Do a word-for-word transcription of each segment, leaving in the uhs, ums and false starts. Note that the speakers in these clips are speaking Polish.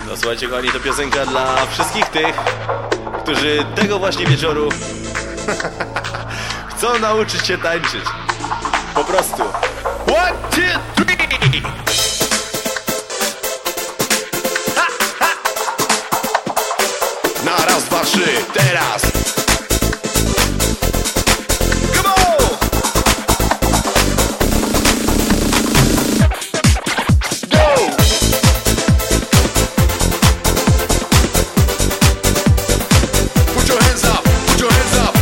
No słuchajcie kochani, to piosenka dla wszystkich tych, którzy tego właśnie wieczoru chcą nauczyć się tańczyć. Po prostu. One, two, three! Ha, ha. Na raz, dwa, trzy, teraz! Come on! Go! Put your hands up! Put your hands up!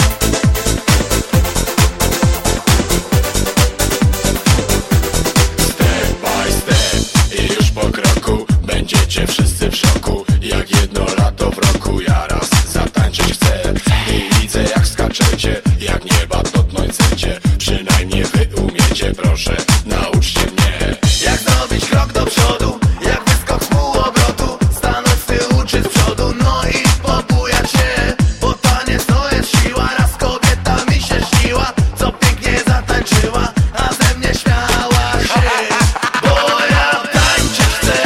Będziecie wszyscy w szoku, jak jedno lato w roku. Ja raz zatańczyć chcę i widzę jak skaczecie, jak nieba dotknąć chcecie. Przynajmniej wy umiecie, proszę, nauczcie mnie. Jak zrobić krok do przodu, jak wyskok z półobrotu. Stanąć z tyłu czy z przodu, no i pobujać się. Bo taniec to jest siła, raz kobieta mi się śniła, co pięknie zatańczyła, a ze mnie śmiała się. Bo ja tańczyć chcę.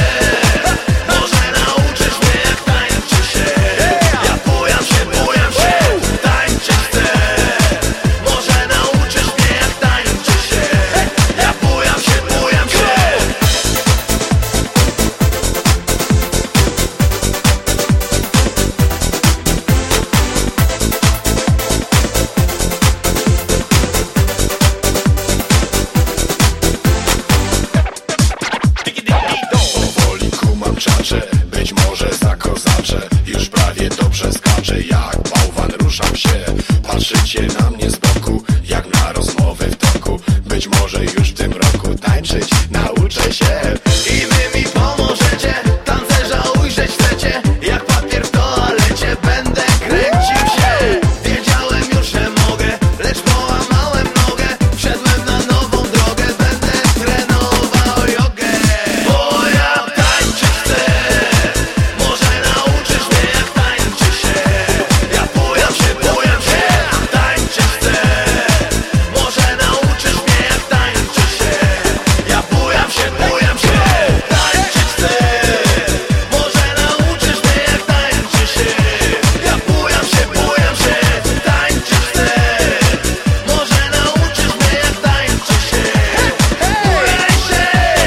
Być może zakozaczę, już prawie dobrze skaczę. Jak bałwan ruszam się, patrzycie na mnie z boku, jak na rozmowę w toku. Być może już w tym roku tańczyć nauczę się. I wy mi pomożecie, tancerza ujrzeć chcecie. Jak papier w toalecie, będę kręcił się. Wiedziałem już, że mogę, lecz połamałem nogę. Wszedłem na nową drogę, będę trenował jogę. Bo ja tańczyć chcę. Może nauczysz mnie jak tańczy się. Ja bujam się, bujam się, tańczyć chcę. Może nauczysz mnie jak tańczy się. Ja bujam się, bujam się, tańczyć chcę. Może nauczysz mnie jak tańczy się. Ja bujam się, bujam się, tańczyć chcę. Może nauczysz mnie jak tańczy się. Bujaj się.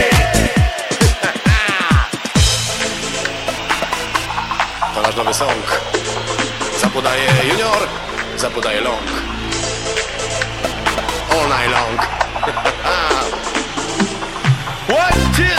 To nasz nowy song. Zapodaje junior, zapodaje long. All night long. One, two.